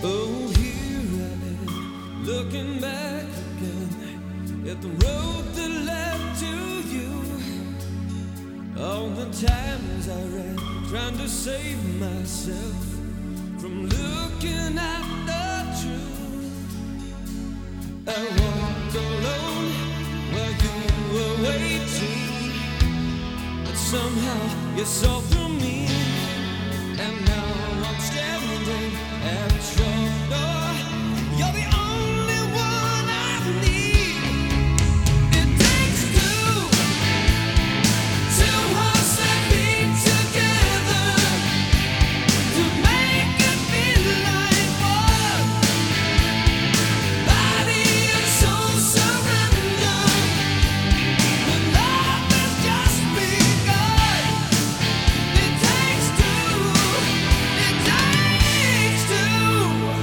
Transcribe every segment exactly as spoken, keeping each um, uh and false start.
Oh, here I am, looking back again at the road that led to you. All the times I ran, trying to save myself from looking at the truth. I walked alone while you were waiting, but somehow you saw through me, and now I'm standing at your door. You're the only one I need. It takes two, two hearts that beat together to make it feel like one. Body and soul surrender when love has just begun. It takes two, it takes two.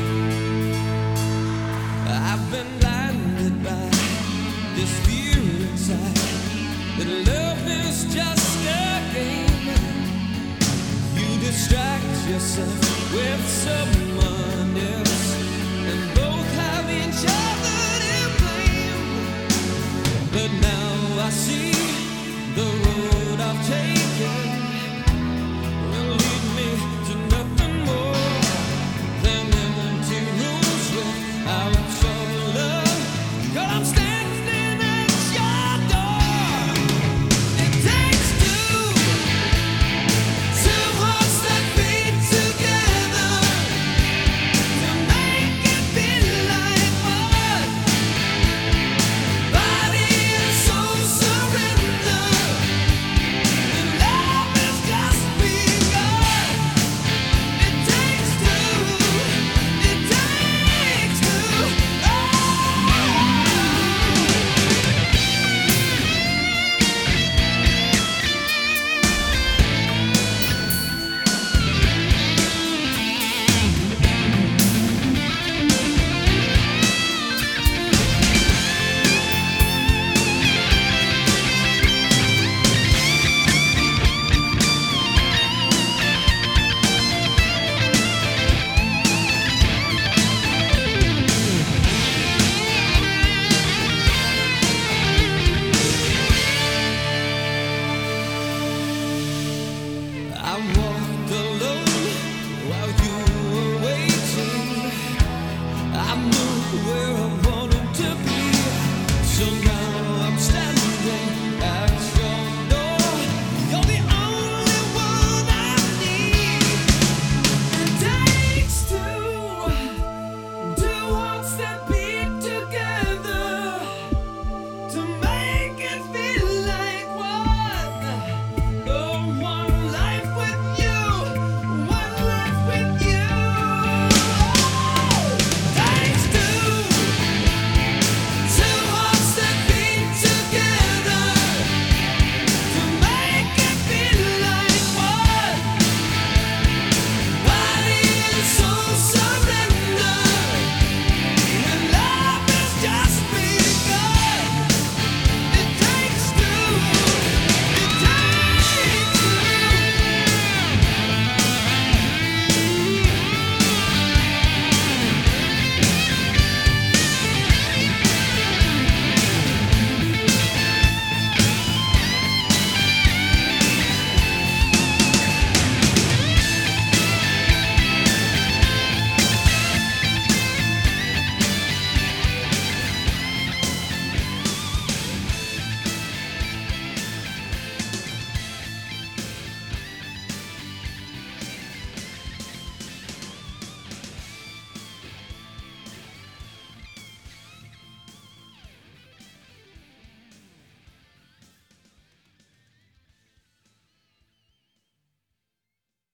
I've been blinded by this fear inside that love is just a game. You distract yourself with someone else, and both have each other to blame. But now I see the